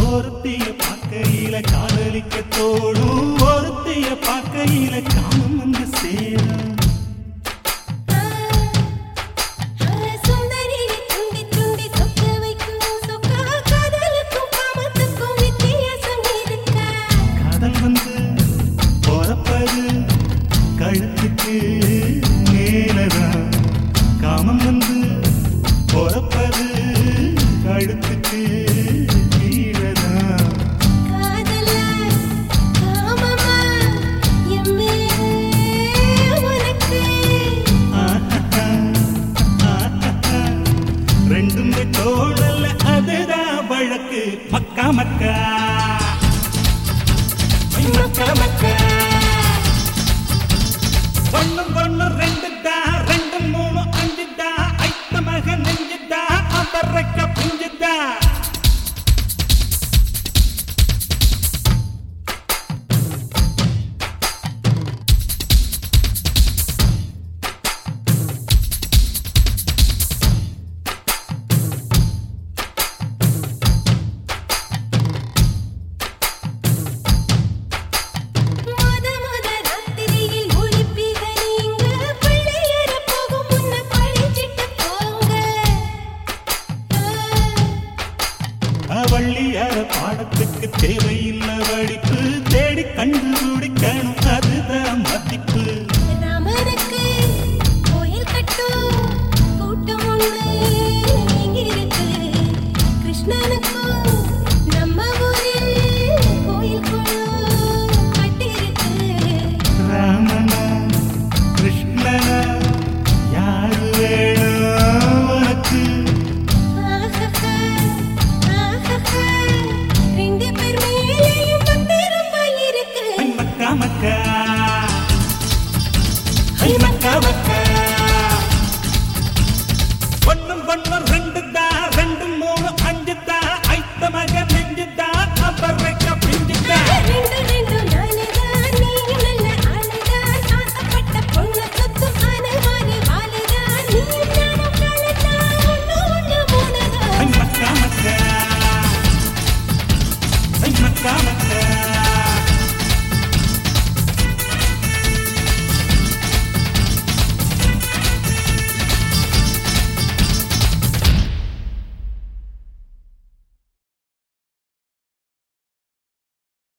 ஒருத்திய பார்க்கையில காதலிக்க தோடும், ஒருத்திய பார்க்கையில காமம் வந்து சேரும். காதல் வந்து பொறப்பது கழுத்துக்கு மேலதான், காமம் வந்து பொறப்பது கழுத்துக்கு கீழதான். ரெண்டுமே தோழல்ல, அதுதான் வழக்கு. மக்கா மக்கா மக்கா மக்கா, ஒண்ணும் ஒண்ணு ரெண்டு தான், ரெண்டு மூணு அஞ்சு தான், ஐத்த மக நெஞ்சு தான், அவரைக்க புஞ்சு தான். வள்ளியார பாடத்துக்கு தேவையில்லை வடிப்பு, தேடி கண்டுபிடிக்கணும் அதுதான் மதிப்பு. ராமனுக்கு கோயில் கட்டும் கூட்டம் ஒண்ணு இருக்கு, கிருஷ்ணனுக்கு